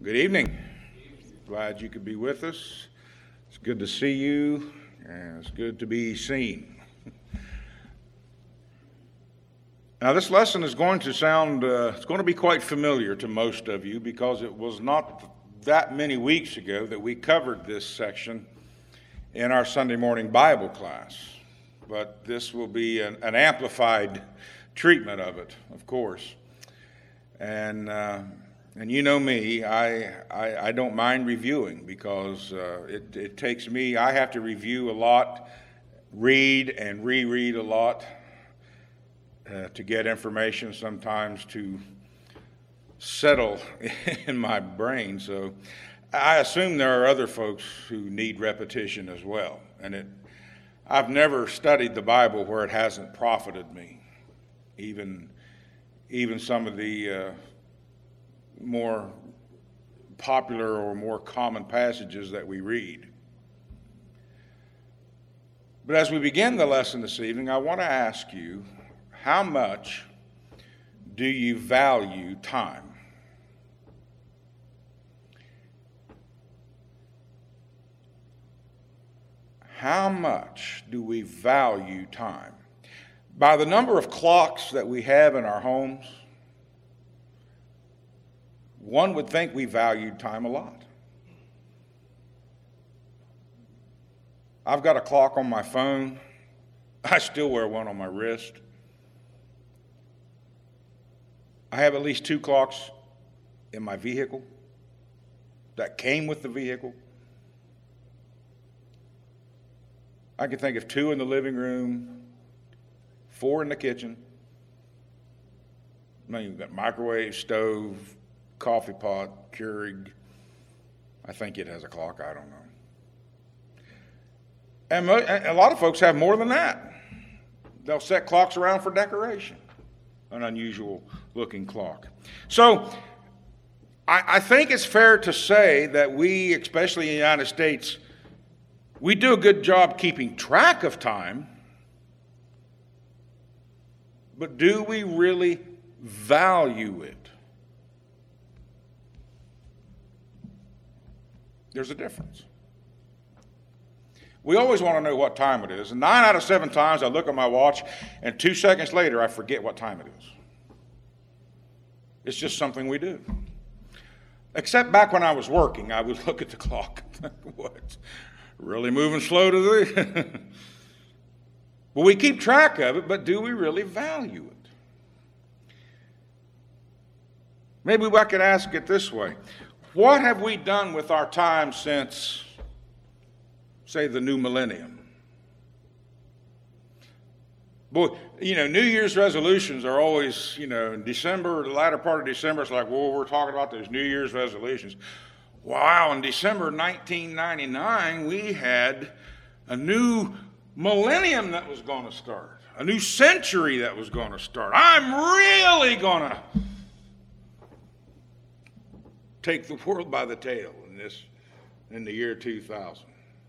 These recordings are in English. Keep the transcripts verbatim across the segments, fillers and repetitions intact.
Good evening. Glad you could be with us. It's good to see you, and it's good to be seen. Now, this lesson is going to sound, uh, it's going to be quite familiar to most of you because it was not that many weeks ago that we covered this section in our Sunday morning Bible class. But this will be an, an amplified treatment of it, of course. And uh, and you know me, I, I, I don't mind reviewing because uh, it, it takes me, I have to review a lot, read and reread a lot uh, to get information, sometimes to settle in my brain. So I assume there are other folks who need repetition as well. And it, I've never studied the Bible where it hasn't profited me, even, even some of the uh, more popular or more common passages that we read. But as we begin the lesson this evening, I want to ask you, how much do you value time? How much do we value time? By the number of clocks that we have in our homes, one would think we valued time a lot. I've got a clock on my phone. I still wear one on my wrist. I have at least two clocks in my vehicle that came with the vehicle. I can think of two in the living room, four in the kitchen. I mean, you've got microwave, stove, coffee pot, Keurig. I think it has a clock. I don't know. And mo- a lot of folks have more than that. They'll set clocks around for decoration. An unusual looking clock. So I, I think it's fair to say that we, especially in the United States, we do a good job keeping track of time, but do we really value it? There's a difference. We always want to know what time it is, and nine out of seven times I look at my watch, and two seconds later I forget what time it is. It's just something we do. Except back when I was working, I would look at the clock and think, what? Really moving slow today? Well, we keep track of it, but do we really value it? Maybe I could ask it this way. What have we done with our time since, say, the new millennium? Boy, you know, New Year's resolutions are always, you know, in December, the latter part of December, it's like, well, we're talking about those New Year's resolutions. Wow, in December nineteen ninety-nine, we had a new millennium that was going to start, a new century that was going to start. I'm really going to take the world by the tail in this, in the year two thousand.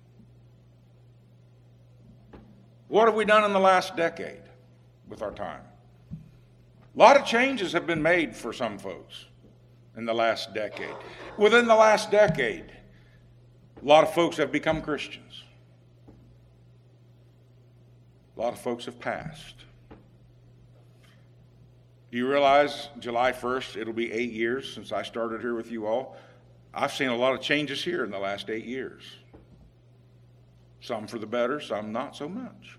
What have we done in the last decade with our time? A lot of changes have been made for some folks in the last decade. Within the last decade, a lot of folks have become Christians. A lot of folks have passed. Do you realize July first, it'll be eight years since I started here with you all? I've seen a lot of changes here in the last eight years. Some for the better, some not so much.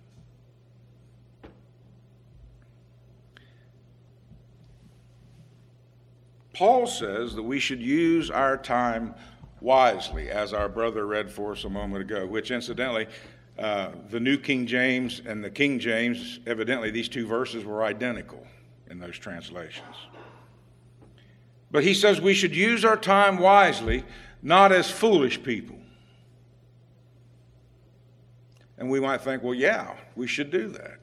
Paul says that we should use our time wisely, as our brother read for us a moment ago, which incidentally, uh, the New King James and the King James, evidently these two verses were identical in those translations. But he says we should use our time wisely, not as foolish people. And we might think, well, yeah, we should do that.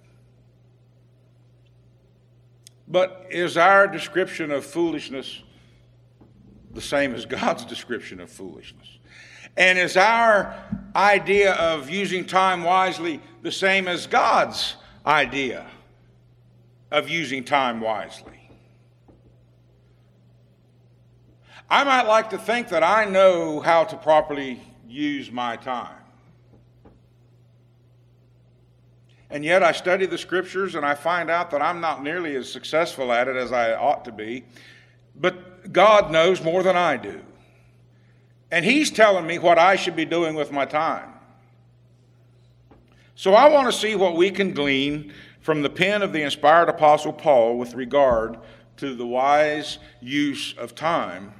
But is our description of foolishness the same as God's description of foolishness? And is our idea of using time wisely the same as God's idea of using time wisely? I might like to think that I know how to properly use my time. And yet I study the Scriptures and I find out that I'm not nearly as successful at it as I ought to be. But God knows more than I do. And He's telling me what I should be doing with my time. So I want to see what we can glean from the pen of the inspired Apostle Paul with regard to the wise use of time.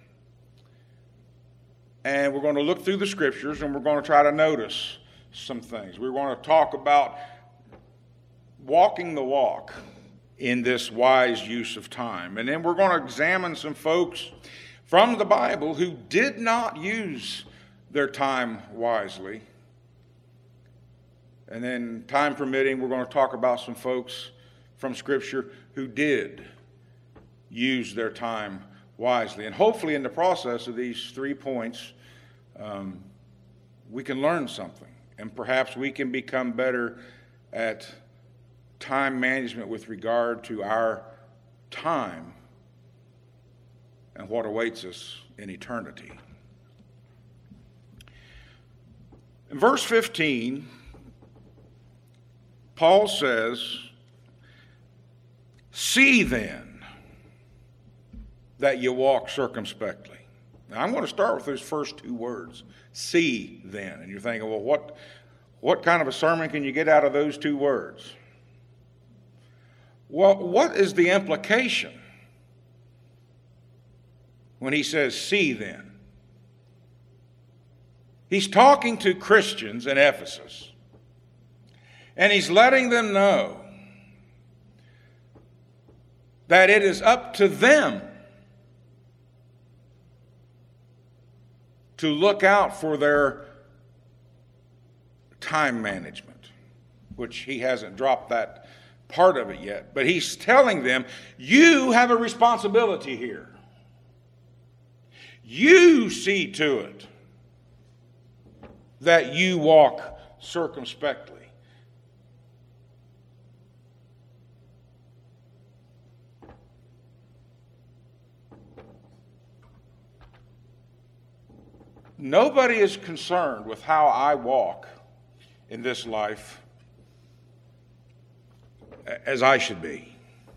And we're going to look through the Scriptures and we're going to try to notice some things. We're going to talk about walking the walk in this wise use of time. And then we're going to examine some folks from the Bible who did not use their time wisely. And then, time permitting, we're going to talk about some folks from Scripture who did use their time wisely. And hopefully in the process of these three points, um, we can learn something. And perhaps we can become better at time management with regard to our time and what awaits us in eternity. In verse fifteen, Paul says, "See then that you walk circumspectly." Now, I'm going to start with those first two words, "see then." And you're thinking, well, what, what kind of a sermon can you get out of those two words? Well, what is the implication when he says, "see then"? He's talking to Christians in Ephesus, and he's letting them know that it is up to them to look out for their time management, which he hasn't dropped that part of it yet. But he's telling them, you have a responsibility here. You see to it that you walk circumspectly. Nobody is concerned with how I walk in this life as I should be.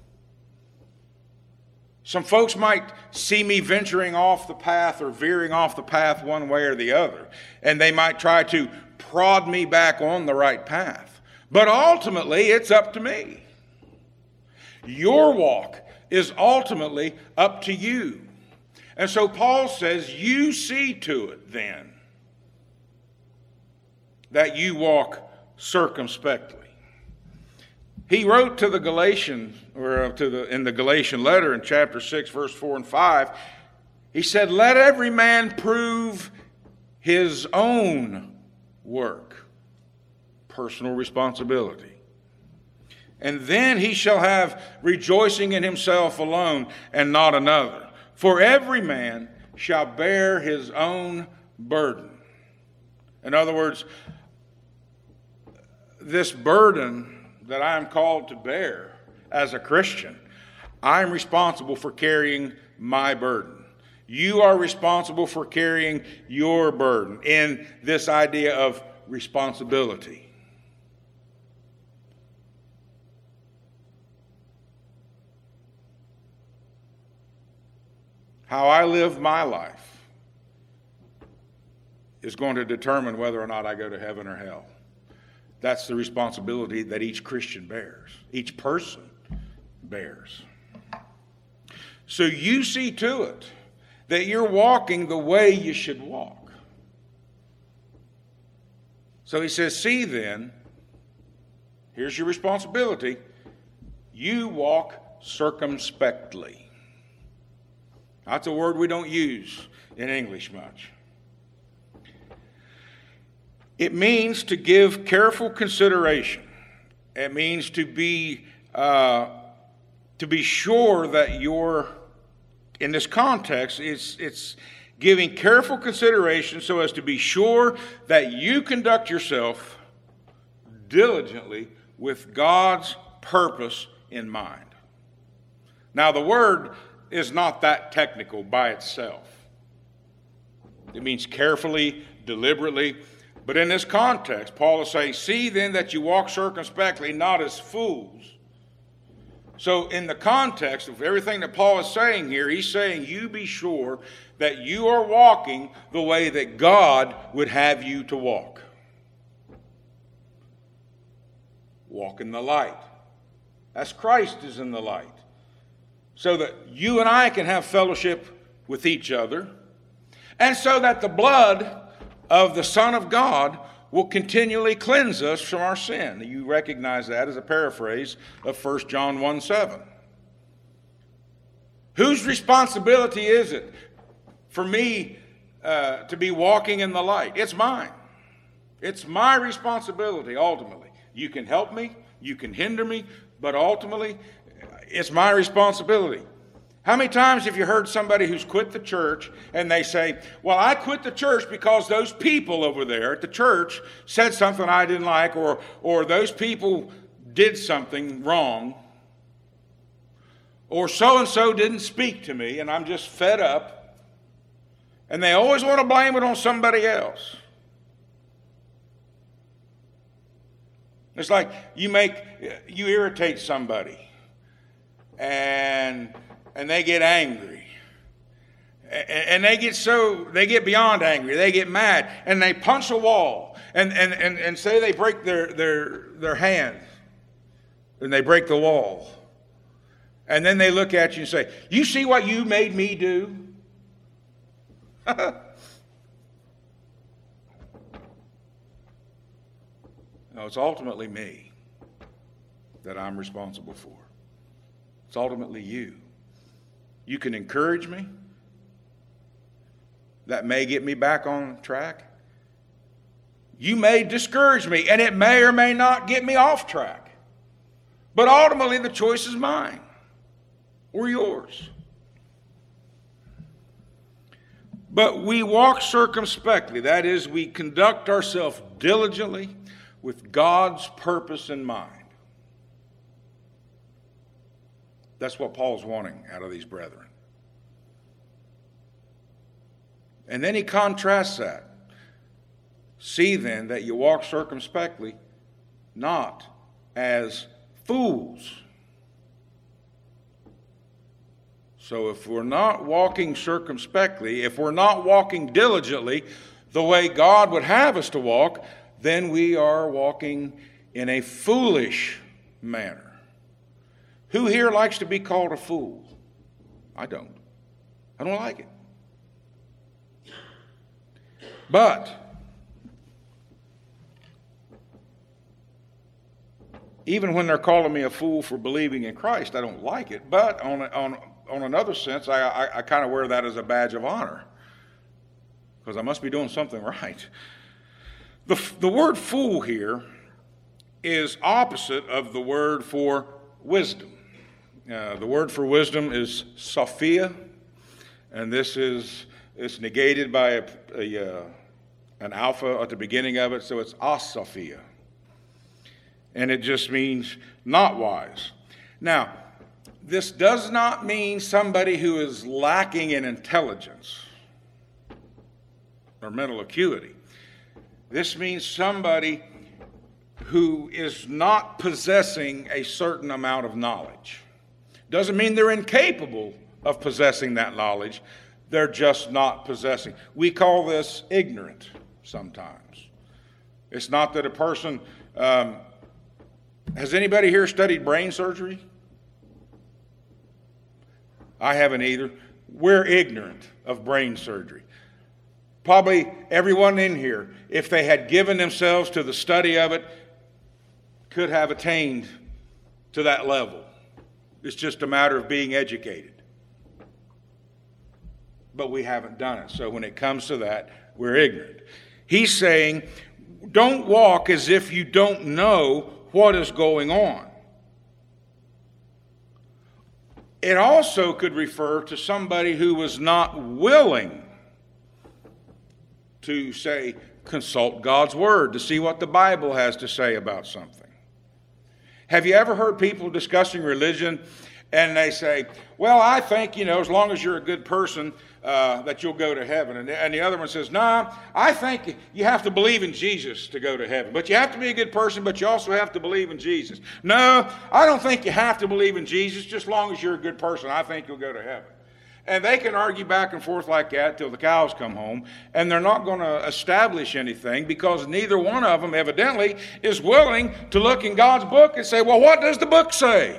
Some folks might see me venturing off the path or veering off the path one way or the other, and they might try to prod me back on the right path. But ultimately, it's up to me. Your walk is ultimately up to you. And so Paul says, you see to it then that you walk circumspectly. He wrote to the Galatians, or to the in the Galatian letter in chapter six, verse four and five, he said, "Let every man prove his own work," personal responsibility, "and then he shall have rejoicing in himself alone and not another. For every man shall bear his own burden." In other words, this burden that I am called to bear as a Christian, I'm responsible for carrying my burden. You are responsible for carrying your burden in this idea of responsibility. How I live my life is going to determine whether or not I go to heaven or hell. That's the responsibility that each Christian bears, each person bears. So you see to it that you're walking the way you should walk. So he says, see then, here's your responsibility, you walk circumspectly. That's a word we don't use in English much. It means to give careful consideration. It means to be uh, to be sure that you're, in this context, it's, it's giving careful consideration so as to be sure that you conduct yourself diligently with God's purpose in mind. Now, the word is not that technical by itself. It means carefully, deliberately. But in this context, Paul is saying, see then that you walk circumspectly, not as fools. So in the context of everything that Paul is saying here, he's saying you be sure that you are walking the way that God would have you to walk. Walk in the light, as Christ is in the light, so that you and I can have fellowship with each other, and so that the blood of the Son of God will continually cleanse us from our sin. You recognize that as a paraphrase of First John one seven. Whose responsibility is it for me uh, to be walking in the light? It's mine. It's my responsibility, ultimately. You can help me, you can hinder me, but ultimately, it's my responsibility. How many times have you heard somebody who's quit the church and they say, well, I quit the church because those people over there at the church said something I didn't like, or, or those people did something wrong, or so-and-so didn't speak to me and I'm just fed up, and they always want to blame it on somebody else. It's like you make, you irritate somebody and and they get angry. And they get so, they get beyond angry. They get mad and they punch a wall and, and, and, and say they break their, their, their hand and they break the wall. And then they look at you and say, you see what you made me do? No, it's ultimately me that I'm responsible for. It's ultimately you. You can encourage me. That may get me back on track. You may discourage me, and it may or may not get me off track. But ultimately, the choice is mine or yours. But we walk circumspectly. That is, we conduct ourselves diligently with God's purpose in mind. That's what Paul's wanting out of these brethren. And then he contrasts that. See then that you walk circumspectly, not as fools. So if we're not walking circumspectly, if we're not walking diligently the way God would have us to walk, then we are walking in a foolish manner. Who here likes to be called a fool? I don't. I don't like it. But even when they're calling me a fool for believing in Christ, I don't like it. But on on on another sense, I I, I kind of wear that as a badge of honor, because I must be doing something right. The the word fool here is opposite of the word for wisdom. Uh, the word for wisdom is Sophia, and this is it's negated by a, a, uh, an alpha at the beginning of it, so it's asophia. And it just means not wise. Now, this does not mean somebody who is lacking in intelligence or mental acuity. This means somebody who is not possessing a certain amount of knowledge. Doesn't mean they're incapable of possessing that knowledge. They're just not possessing. We call this ignorant sometimes. It's not that a person... Um, has anybody here studied brain surgery? I haven't either. We're ignorant of brain surgery. Probably everyone in here, if they had given themselves to the study of it, could have attained to that level. It's just a matter of being educated. But we haven't done it. So when it comes to that, we're ignorant. He's saying, don't walk as if you don't know what is going on. It also could refer to somebody who was not willing to, say, consult God's Word to see what the Bible has to say about something. Have you ever heard people discussing religion And they say, well, I think, you know, as long as you're a good person, uh, that you'll go to heaven. And, and the other one says, nah, I think you have to believe in Jesus to go to heaven. But you have to be a good person, but you also have to believe in Jesus. No, I don't think you have to believe in Jesus, just as long as you're a good person. I think you'll go to heaven. And they can argue back and forth like that till the cows come home, and they're not going to establish anything because neither one of them evidently is willing to look in God's book and say, well, what does the book say?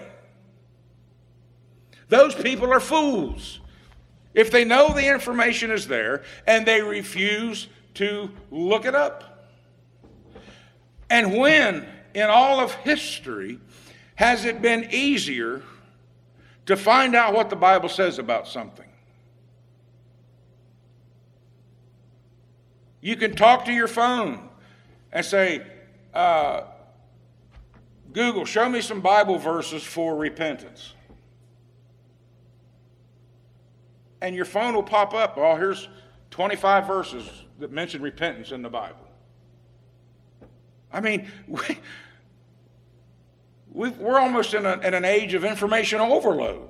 Those people are fools. If they know the information is there and they refuse to look it up. And when in all of history has it been easier to find out what the Bible says about something? You can talk to your phone and say, uh, Google, show me some Bible verses for repentance. And your phone will pop up, oh, here's twenty-five verses that mention repentance in the Bible. I mean, we, We've, we're almost in, a, in an age of information overload.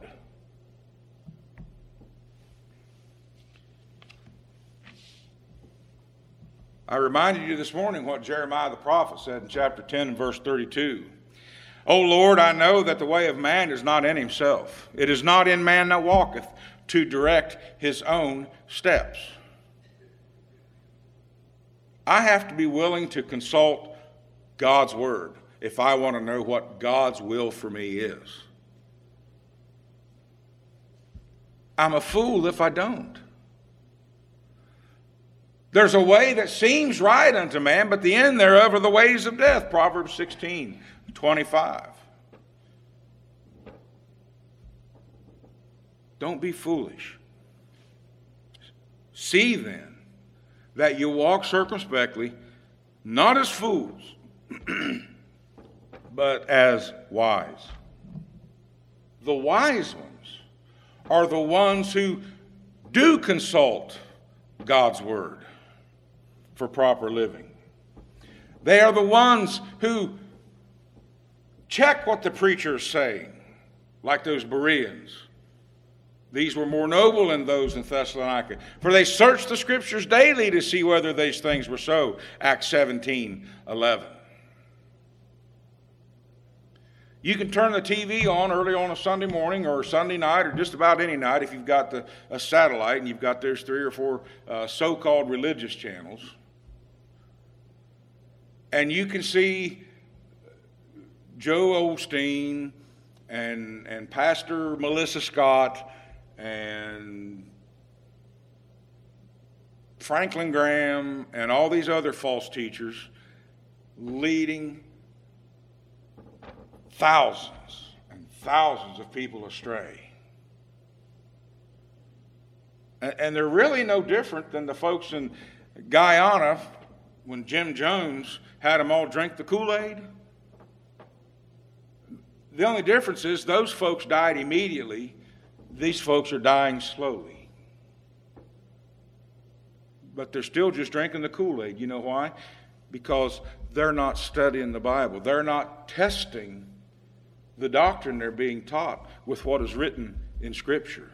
I reminded you this morning what Jeremiah the prophet said in chapter ten and verse thirty-two. O Lord, I know that the way of man is not in himself. It is not in man that walketh to direct his own steps. I have to be willing to consult God's word if I want to know what God's will for me is. I'm a fool if I don't. There's a way that seems right unto man, but the end thereof are the ways of death. Proverbs sixteen twenty-five. Don't be foolish. See then that you walk circumspectly, not as fools, but as wise. The wise ones are the ones who do consult God's word for proper living. They are the ones who check what the preacher is saying, like those Bereans. These were more noble than those in Thessalonica, for they searched the scriptures daily to see whether these things were so. Acts seventeen eleven. You can turn the T V on early on a Sunday morning or Sunday night or just about any night if you've got the, a satellite and you've got those three or four uh, so-called religious channels. And you can see Joe Osteen and, and Pastor Melissa Scott and Franklin Graham and all these other false teachers leading thousands and thousands of people astray. And, and they're really no different than the folks in Guyana when Jim Jones had them all drink the Kool-Aid. The only difference is those folks died immediately. These folks are dying slowly. But they're still just drinking the Kool-Aid. You know why? Because they're not studying the Bible. They're not testing the doctrine they're being taught with what is written in Scripture.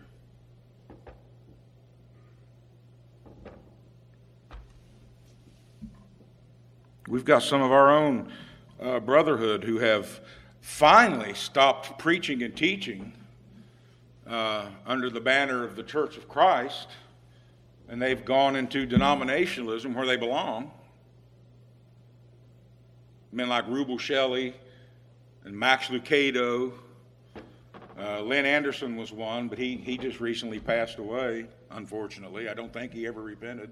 We've got some of our own uh, brotherhood who have finally stopped preaching and teaching uh, under the banner of the Church of Christ, and they've gone into denominationalism where they belong. Men like Rubel Shelley and Max Lucado. Uh, Lynn Anderson was one, but he, he just recently passed away, unfortunately. I don't think he ever repented.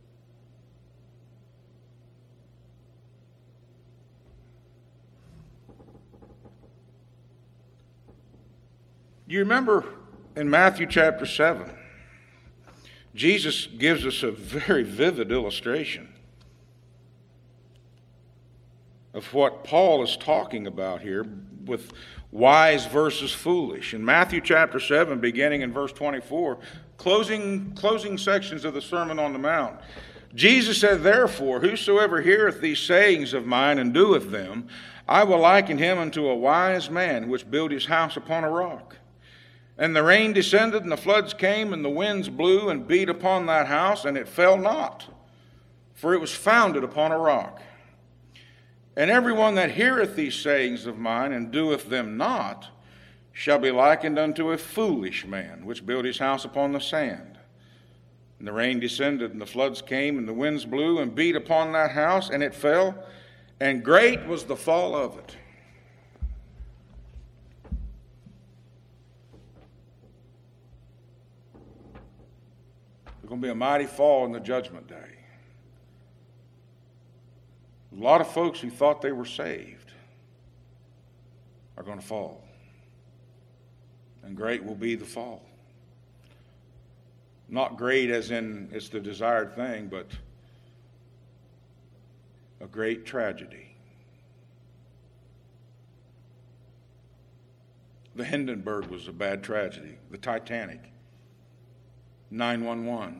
You remember in Matthew chapter seven, Jesus gives us a very vivid illustration of what Paul is talking about here with wise versus foolish. In Matthew chapter seven, beginning in verse twenty-four, closing, closing sections of the Sermon on the Mount, Jesus said, therefore, whosoever heareth these sayings of mine and doeth them, I will liken him unto a wise man which built his house upon a rock. And the rain descended, and the floods came, and the winds blew and beat upon that house, and it fell not, for it was founded upon a rock. And everyone that heareth these sayings of mine, and doeth them not, shall be likened unto a foolish man, which built his house upon the sand. And the rain descended, and the floods came, and the winds blew and beat upon that house, and it fell, and great was the fall of it. There's going to be a mighty fall in the judgment day. A lot of folks who thought they were saved are going to fall. And great will be the fall. Not great as in it's the desired thing, but a great tragedy. The Hindenburg was a bad tragedy. The Titanic. nine one one.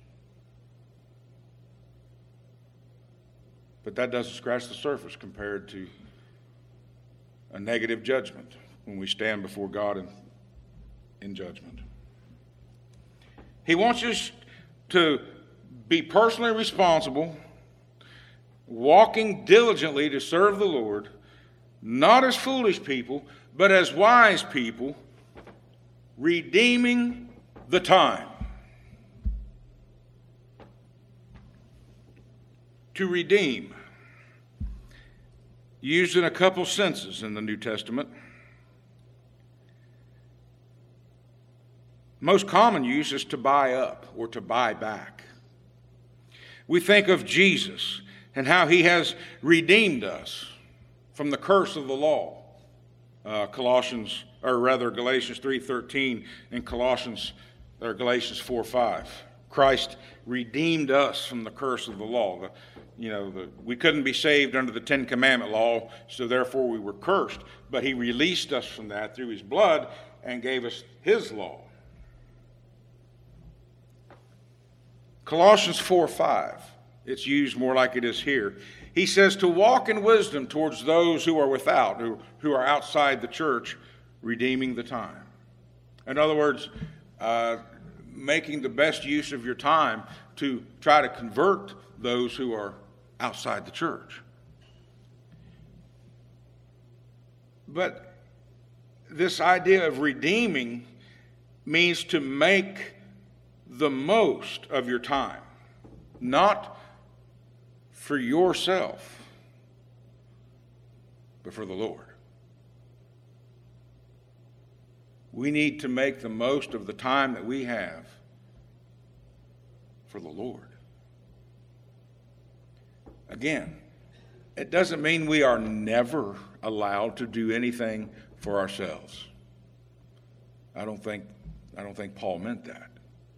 But that doesn't scratch the surface compared to a negative judgment when we stand before God in, in judgment. He wants us to be personally responsible, walking diligently to serve the Lord, not as foolish people, but as wise people, redeeming the time. To redeem, used in a couple senses in the New Testament. Most common use is to buy up or to buy back. We think of Jesus and how he has redeemed us from the curse of the law. Uh, Colossians, or rather Galatians three thirteen and Colossians or Galatians four five. Christ redeemed us from the curse of the law. The, you know, the, we couldn't be saved under the Ten Commandment law, so therefore we were cursed. But he released us from that through his blood and gave us his law. Colossians four five, it's used more like it is here. He says to walk in wisdom towards those who are without, who, who are outside the church, redeeming the time. In other words, uh, making the best use of your time to try to convert those who are outside the church. But this idea of redeeming means to make the most of your time, not for yourself, but for the Lord. We need to make the most of the time that we have for the Lord. Again, it doesn't mean we are never allowed to do anything for ourselves. I don't think, I don't think Paul meant that.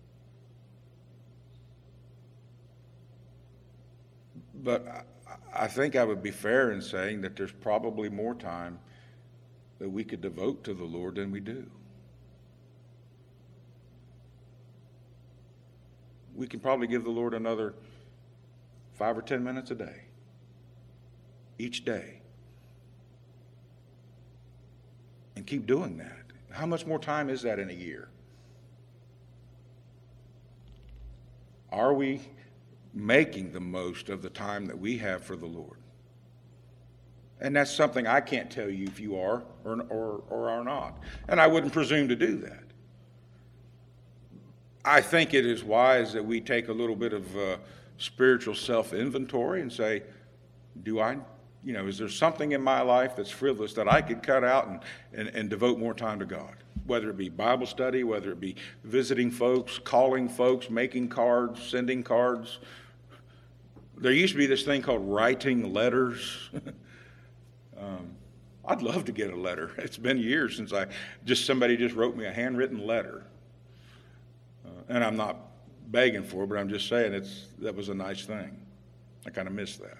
But I, I think I would be fair in saying that there's probably more time that we could devote to the Lord than we do. We can probably give the Lord another five or ten minutes a day, each day, and keep doing that. How much more time is that in a year? Are we making the most of the time that we have for the Lord? And that's something I can't tell you if you are or, or, or are not. And I wouldn't presume to do that. I think it is wise that we take a little bit of uh, spiritual self-inventory and say, do I, you know, is there something in my life that's frivolous that I could cut out and, and, and devote more time to God? Whether it be Bible study, whether it be visiting folks, calling folks, making cards, sending cards. There used to be this thing called writing letters. um, I'd love to get a letter. It's been years since I just somebody just wrote me a handwritten letter. Uh, and I'm not begging for it, but I'm just saying it's that was a nice thing. I kind of miss that.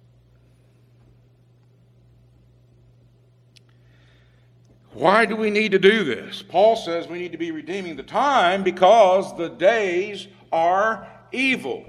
Why do we need to do this? Paul says we need to be redeeming the time because the days are evil.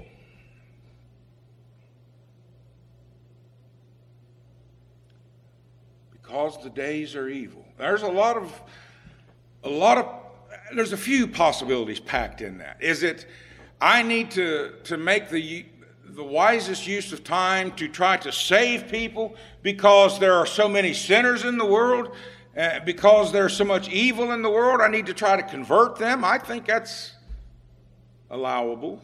Because the days are evil. There's a lot of a lot of there's a few possibilities packed in that. Is it, I need to, to make the, the wisest use of time to try to save people because there are so many sinners in the world, uh, because there's so much evil in the world, I need to try to convert them? I think that's allowable.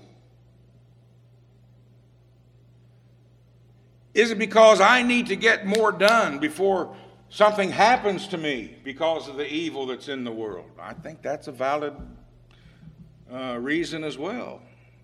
Is it because I need to get more done before something happens to me because of the evil that's in the world? I think that's a valid uh, reason as well.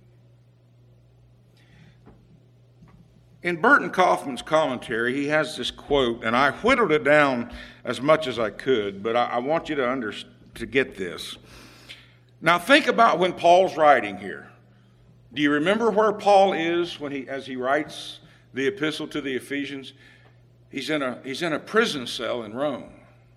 In Burton Kaufman's commentary, he has this quote, and I whittled it down as much as I could, but I, I want you to under, to get this. Now think about when Paul's writing here. Do you remember where Paul is when he, as he writes the epistle to the Ephesians? He's in a, he's in a prison cell in Rome.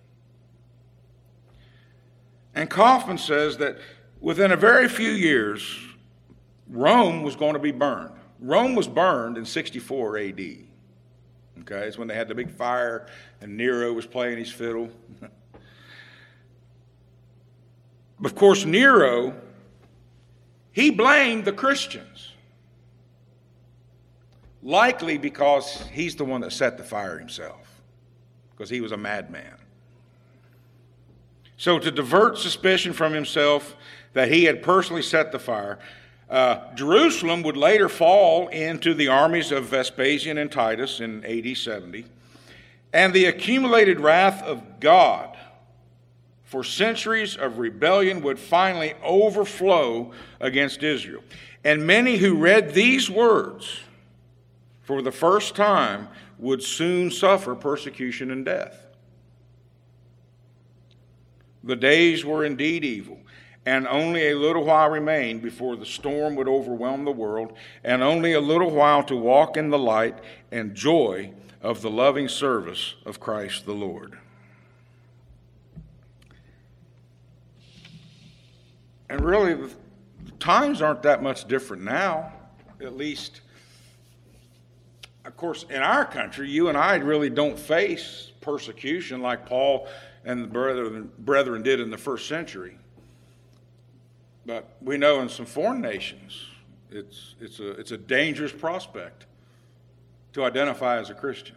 And Kaufman says that within a very few years, Rome was going to be burned. Rome was burned in sixty-four A D. Okay, it's when they had the big fire and Nero was playing his fiddle. Of course, Nero, he blamed the Christians. Likely because he's the one that set the fire himself, because he was a madman. So to divert suspicion from himself that he had personally set the fire, uh, Jerusalem would later fall into the armies of Vespasian and Titus in A D seventy, and the accumulated wrath of God for centuries of rebellion would finally overflow against Israel. And many who read these words for the first time would soon suffer persecution and death. The days were indeed evil, and only a little while remained before the storm would overwhelm the world, and only a little while to walk in the light and joy of the loving service of Christ the Lord. And really, the times aren't that much different now, at least. Of course, in our country, you and I really don't face persecution like Paul and the brethren, brethren did in the first century. But we know in some foreign nations, it's, it's, a, it's a dangerous prospect to identify as a Christian.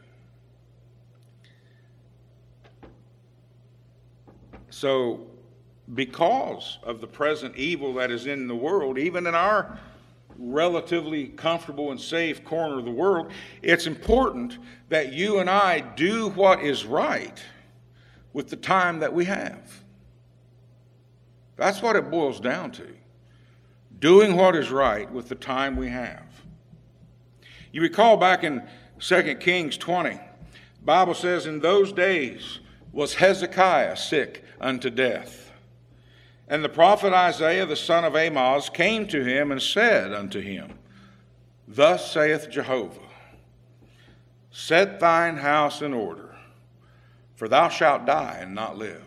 So, because of the present evil that is in the world, even in our relatively comfortable and safe corner of the world, it's important that you and I do what is right with the time that we have. That's what it boils down to. Doing what is right with the time we have. You recall back in Second Kings twenty, the Bible says, in those days was Hezekiah sick unto death. And the prophet Isaiah the son of Amoz came to him and said unto him, Thus saith Jehovah, Set thine house in order, for thou shalt die and not live.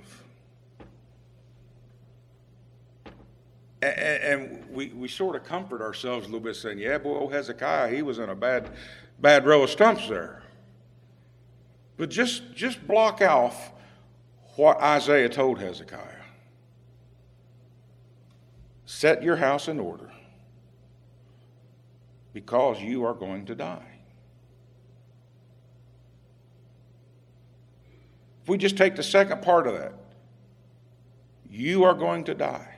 And we, we sort of comfort ourselves a little bit saying, yeah, boy, old Hezekiah, he was in a bad, bad row of stumps there. But just, just block off what Isaiah told Hezekiah. Set your house in order because you are going to die. If we just take the second part of that, you are going to die.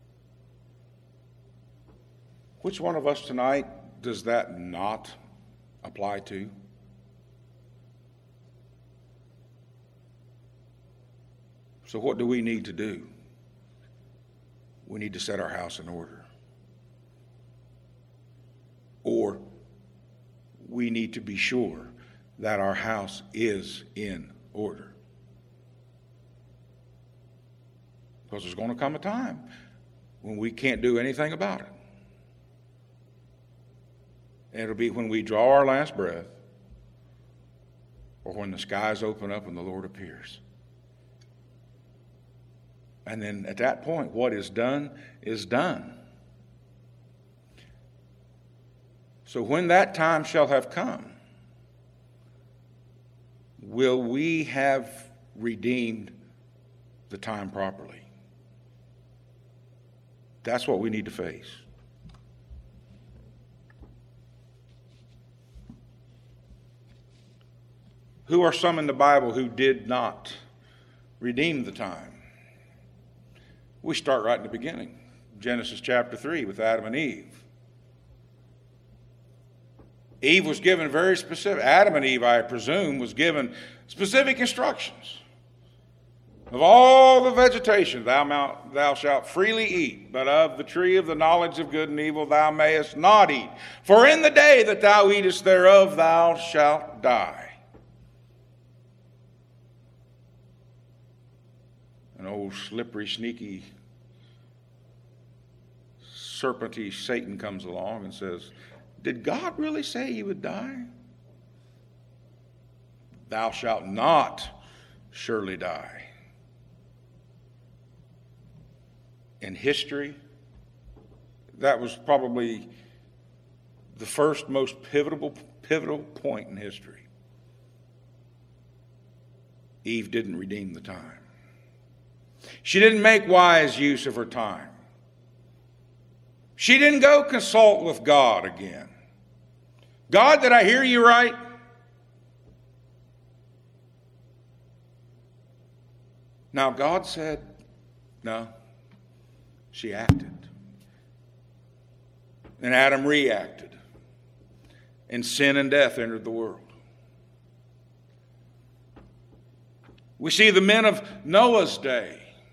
Which one of us tonight does that not apply to? So what do we need to do? We need to set our house in order. Or we need to be sure that our house is in order. Because there's going to come a time when we can't do anything about it. And it'll be when we draw our last breath or when the skies open up and the Lord appears. And then at that point, what is done is done. So when that time shall have come, will we have redeemed the time properly? That's what we need to face. Who are some in the Bible who did not redeem the time? We start right in the beginning. Genesis chapter three with Adam and Eve. Eve was given very specific, Adam and Eve, I presume, was given specific instructions. Of all the vegetation thou, mount, thou shalt freely eat, but of the tree of the knowledge of good and evil thou mayest not eat. For in the day that thou eatest thereof thou shalt die. An old slippery, sneaky, serpenty Satan comes along and says, did God really say you would die? Thou shalt not surely die. In history, that was probably the first most pivotal, pivotal point in history. Eve didn't redeem the time. She didn't make wise use of her time. She didn't go consult with God again. God, did I hear you right? Now, God said, no. She acted. And Adam reacted. And sin and death entered the world. We see the men of Noah's day.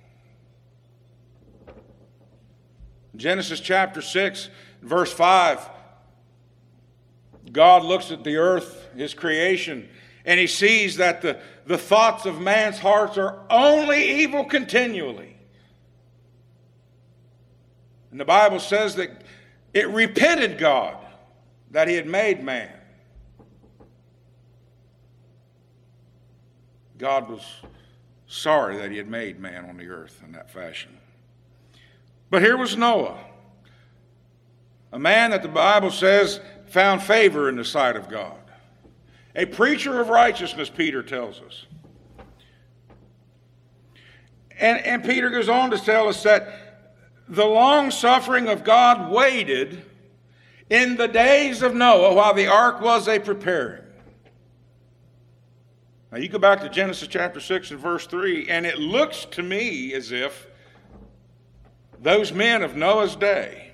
Genesis chapter six, verse five, God looks at the earth, his creation, and he sees that the, the thoughts of man's hearts are only evil continually. And the Bible says that it repented God that he had made man. God was sorry that he had made man on the earth in that fashion. But here was Noah, a man that the Bible says found favor in the sight of God. A preacher of righteousness, Peter tells us. And, and Peter goes on to tell us that the long suffering of God waited in the days of Noah while the ark was a preparing. Now you go back to Genesis chapter six and verse three, and it looks to me as if those men of Noah's day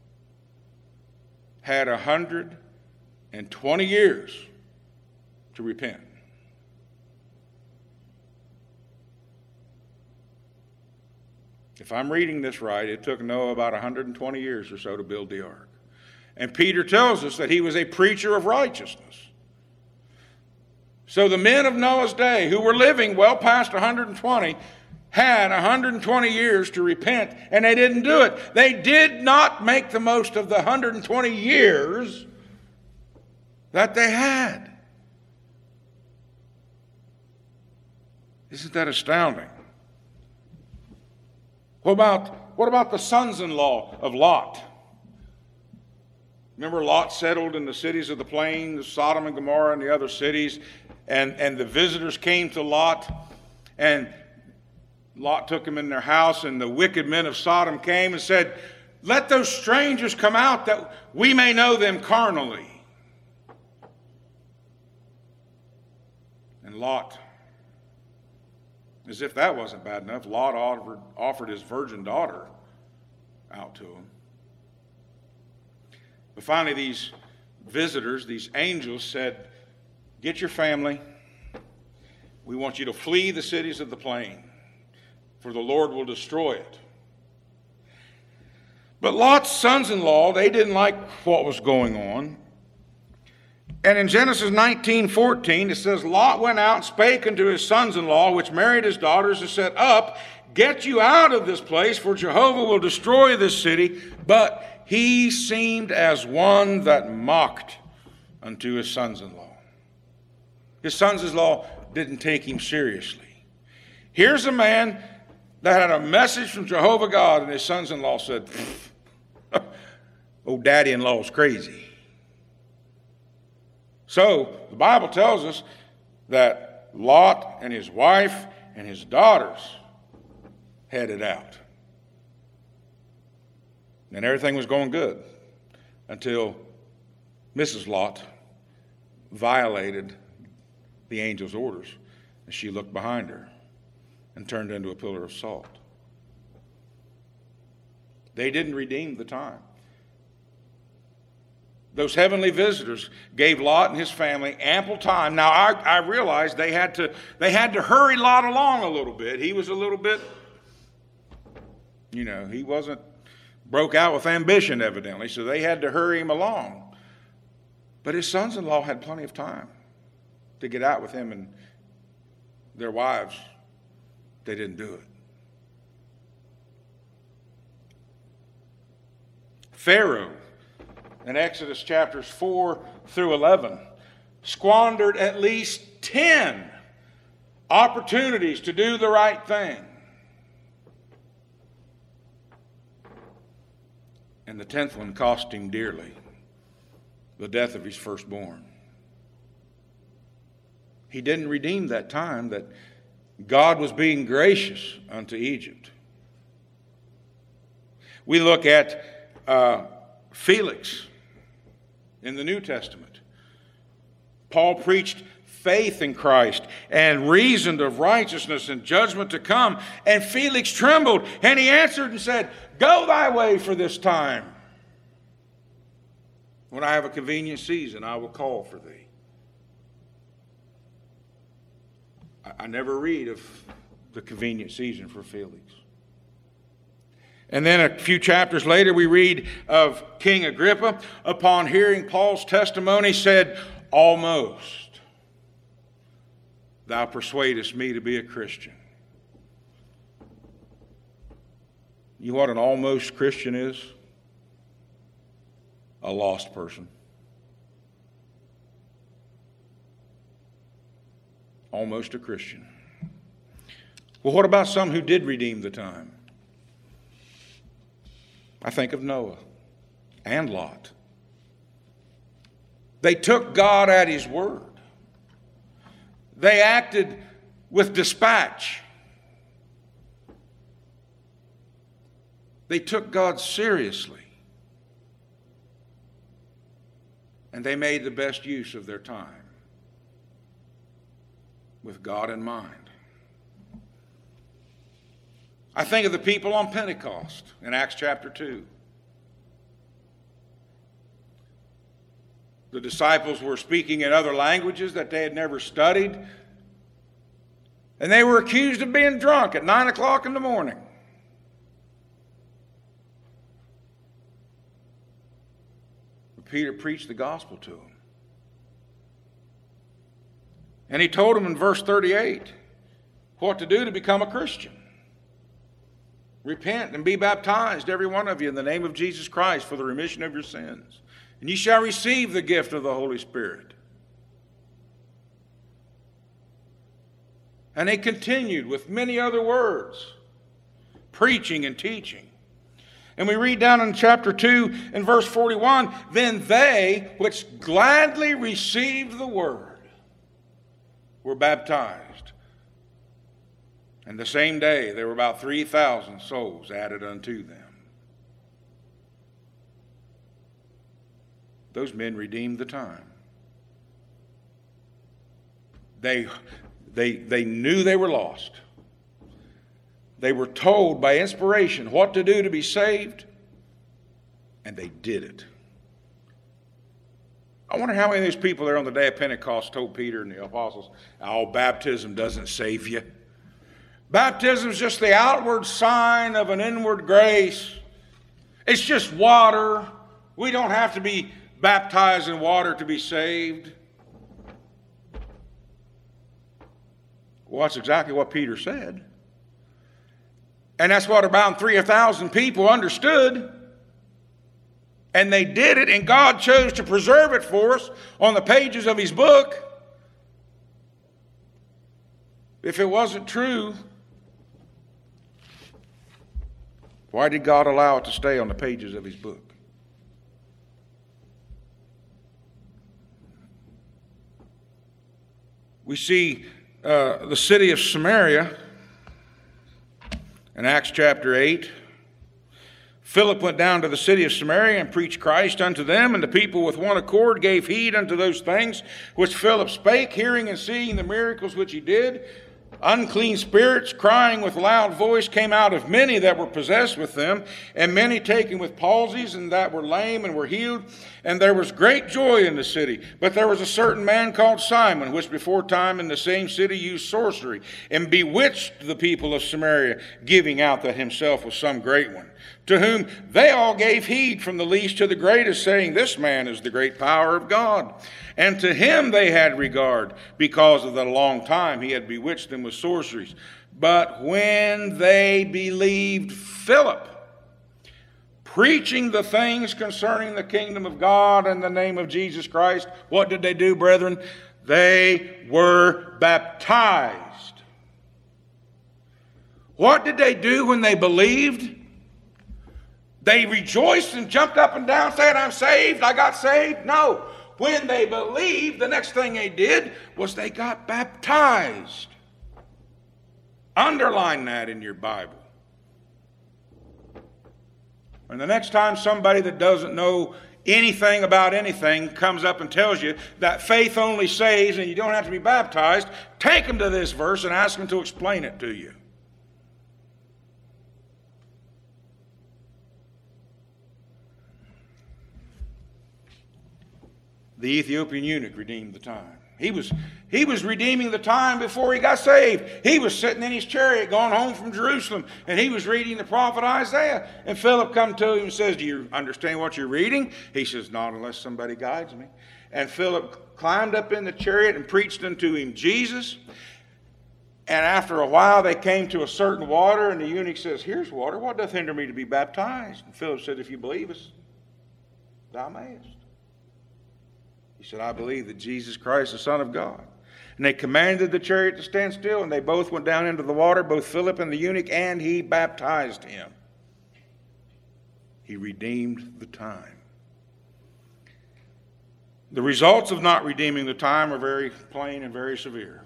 had one hundred twenty years to repent. If I'm reading this right, it took Noah about one hundred twenty years or so to build the ark. And Peter tells us that he was a preacher of righteousness. So the men of Noah's day, who were living well past one hundred twenty, had one hundred twenty years to repent, and they didn't do it. They did not make the most of the one hundred twenty years that they had. Isn't that astounding? What about, what about the sons-in-law of Lot? Remember, Lot settled in the cities of the plains, Sodom and Gomorrah and the other cities, and, and the visitors came to Lot, and Lot took them in their house, and the wicked men of Sodom came and said, let those strangers come out that we may know them carnally. And Lot, as if that wasn't bad enough, Lot offered, offered his virgin daughter out to him. But finally, these visitors, these angels said, get your family. We want you to flee the cities of the plain, for the Lord will destroy it. But Lot's sons-in-law, they didn't like what was going on. And in Genesis nineteen fourteen, it says, Lot went out and spake unto his sons-in-law, which married his daughters, and said, up, get you out of this place, for Jehovah will destroy this city. But he seemed as one that mocked unto his sons-in-law. His sons-in-law didn't take him seriously. Here's a man that had a message from Jehovah God, and his sons-in-law said, oh, daddy-in-law's crazy. So the Bible tells us that Lot and his wife and his daughters headed out. And everything was going good until Missus Lot violated the angel's orders, and she looked behind her and turned into a pillar of salt. They didn't redeem the time. Those heavenly visitors gave Lot and his family ample time. Now, I, I realized they had to they had to hurry Lot along a little bit. He was a little bit, you know, he wasn't broke out with ambition, evidently, so they had to hurry him along. But his sons-in-law had plenty of time to get out with him and their wives. They didn't do it. Pharaoh, in Exodus chapters four through eleven, squandered at least ten opportunities to do the right thing. And the tenth one cost him dearly, the death of his firstborn. He didn't redeem that time that God was being gracious unto Egypt. We look at uh, Felix in the New Testament. Paul preached faith in Christ and reasoned of righteousness and judgment to come. And Felix trembled, and he answered and said, "Go thy way for this time. When I have a convenient season, I will call for thee." I, I never read of the convenient season for Felix. And then a few chapters later, we read of King Agrippa, upon hearing Paul's testimony, said, "Almost thou persuadest me to be a Christian." You know what an almost Christian is? A lost person. Almost a Christian. Well, what about some who did redeem the time? I think of Noah and Lot. They took God at his word. They acted with dispatch. They took God seriously. And they made the best use of their time with God in mind. I think of the people on Pentecost in Acts chapter two. The disciples were speaking in other languages that they had never studied. And they were accused of being drunk at nine o'clock in the morning. But Peter preached the gospel to them. And he told them in verse thirty-eight what to do to become a Christian. Repent and be baptized, every one of you, in the name of Jesus Christ for the remission of your sins. And ye shall receive the gift of the Holy Spirit. And they continued with many other words, preaching and teaching. And we read down in chapter two and verse forty-one, "Then they which gladly received the word were baptized. And the same day there were about three thousand souls added unto them." Those men redeemed the time. They, they, they knew they were lost. They were told by inspiration what to do to be saved, and they did it. I wonder how many of these people there on the day of Pentecost told Peter and the apostles, "Oh, baptism doesn't save you. Baptism is just the outward sign of an inward grace. It's just water. We don't have to be baptized in water to be saved." Well, that's exactly what Peter said. And that's what about three thousand people understood. And they did it, and God chose to preserve it for us on the pages of his book. If it wasn't true, why did God allow it to stay on the pages of his book? We see uh, the city of Samaria in Acts chapter eight. Philip went down to the city of Samaria and preached Christ unto them, and the people with one accord gave heed unto those things which Philip spake, hearing and seeing the miracles which he did. Unclean spirits, crying with loud voice, came out of many that were possessed with them, and many taken with palsies, and that were lame and were healed. And there was great joy in the city. But there was a certain man called Simon, which before time in the same city used sorcery, and bewitched the people of Samaria, giving out that himself was some great one, to whom they all gave heed from the least to the greatest, saying, This man is the great power of God. And to him they had regard, because of the long time he had bewitched them with sorceries. But when they believed Philip, preaching the things concerning the kingdom of God and the name of Jesus Christ, what did they do, brethren? They were baptized. What did they do when they believed? They rejoiced and jumped up and down saying, I'm saved, I got saved. No. When they believed, the next thing they did was they got baptized. Underline that in your Bible. And the next time somebody that doesn't know anything about anything comes up and tells you that faith only saves and you don't have to be baptized, take them to this verse and ask them to explain it to you. The Ethiopian eunuch redeemed the time. He was, he was redeeming the time before he got saved. He was sitting in his chariot going home from Jerusalem, and he was reading the prophet Isaiah. And Philip come to him and says, do you understand what you're reading? He says, not unless somebody guides me. And Philip climbed up in the chariot and preached unto him Jesus. And after a while they came to a certain water, and the eunuch says, here's water. What doth hinder me to be baptized? And Philip said, if you believe us, thou mayest. He said, I believe that Jesus Christ is the Son of God. And they commanded the chariot to stand still, and they both went down into the water, both Philip and the eunuch, and he baptized him. He redeemed the time. The results of not redeeming the time are very plain and very severe.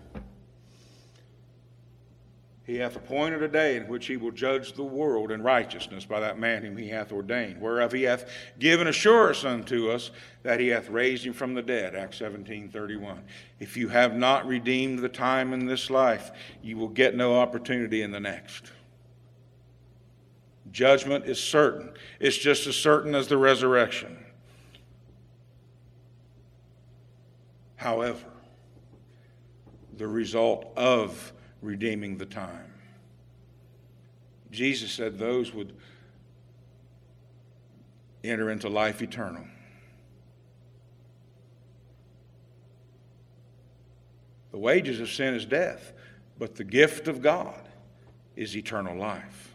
He hath appointed a day in which he will judge the world in righteousness by that man whom he hath ordained, whereof he hath given assurance unto us that he hath raised him from the dead. Acts seventeen thirty-one. If you have not redeemed the time in this life, you will get no opportunity in the next. Judgment is certain. It's just as certain as the resurrection. However, the result of redeeming the time. Jesus said those would enter into life eternal. The wages of sin is death, but the gift of God is eternal life.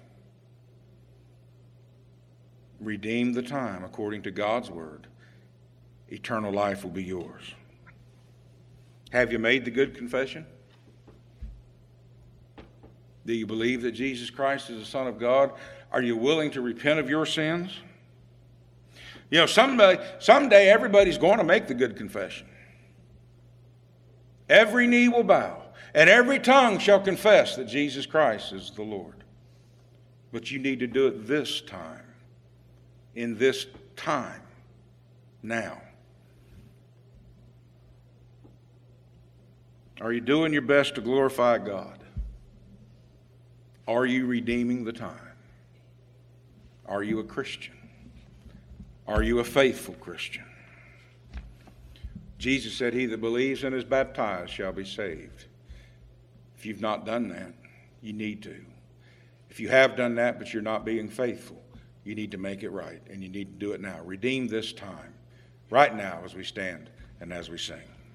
Redeem the time according to God's word. Eternal life will be yours. Have you made the good confession? Do you believe that Jesus Christ is the Son of God? Are you willing to repent of your sins? You know, someday, someday everybody's going to make the good confession. Every knee will bow, and every tongue shall confess that Jesus Christ is the Lord. But you need to do it this time, in this time, now. Are you doing your best to glorify God? Are you redeeming the time? Are you a Christian? Are you a faithful Christian? Jesus said, he that believes and is baptized shall be saved. If you've not done that, you need to. If you have done that but you're not being faithful, you need to make it right, and you need to do it now. Redeem this time, right now as we stand and as we sing.